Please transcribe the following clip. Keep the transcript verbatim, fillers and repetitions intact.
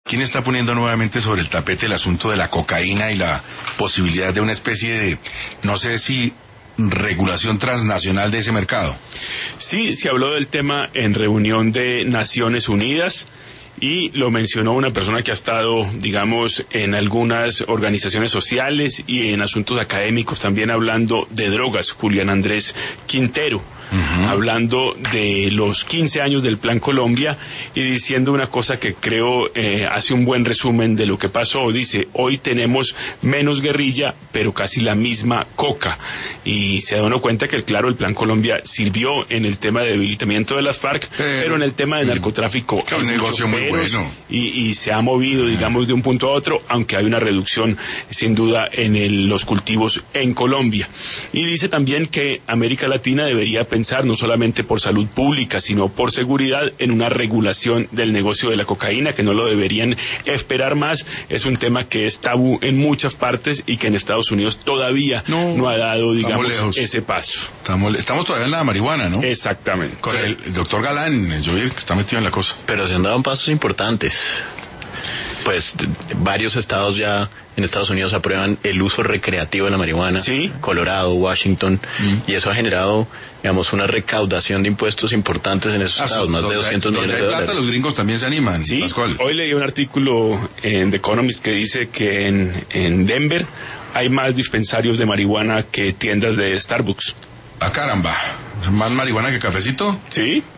¿Quién está poniendo nuevamente sobre el tapete el asunto de la cocaína y la posibilidad de una especie de, no sé si, regulación transnacional de ese mercado? Sí, se habló del tema en reunión de Naciones Unidas y lo mencionó una persona que ha estado, digamos, en algunas organizaciones sociales y en asuntos académicos también hablando de drogas, Julián Andrés Quintero. Uh-huh. Hablando de los quince años del Plan Colombia y diciendo una cosa que creo eh, hace un buen resumen de lo que pasó. Dice, hoy tenemos menos guerrilla, pero casi la misma coca. Y se da uno cuenta que, claro, el Plan Colombia sirvió en el tema de debilitamiento de las FARC, pero, pero en el tema de narcotráfico es un negocio muy bueno. Y, y se ha movido, digamos, de un punto a otro, aunque hay una reducción, sin duda, en el, los cultivos en Colombia. Y dice también que América Latina debería pensar no solamente por salud pública, sino por seguridad en una regulación del negocio de la cocaína, que no lo deberían esperar más. Es un tema que es tabú en muchas partes y que en Estados Unidos todavía no, no ha dado, digamos, ese paso. Estamos, estamos todavía en la marihuana, ¿no? Exactamente. Con el, el doctor Galán, el Jovier, que está metido en la cosa. Pero se han dado pasos importantes. Pues varios estados ya en Estados Unidos aprueban el uso recreativo de la marihuana. Sí. Colorado, Washington, mm. y eso ha generado, digamos, una recaudación de impuestos importantes en esos ah, estados, más de doscientos millones de dólares. Plata, los gringos también se animan, sí. Pascual. Hoy leí un artículo en The Economist que dice que en, en Denver hay más dispensarios de marihuana que tiendas de Starbucks. Ah, caramba, ¿más marihuana que cafecito? Sí.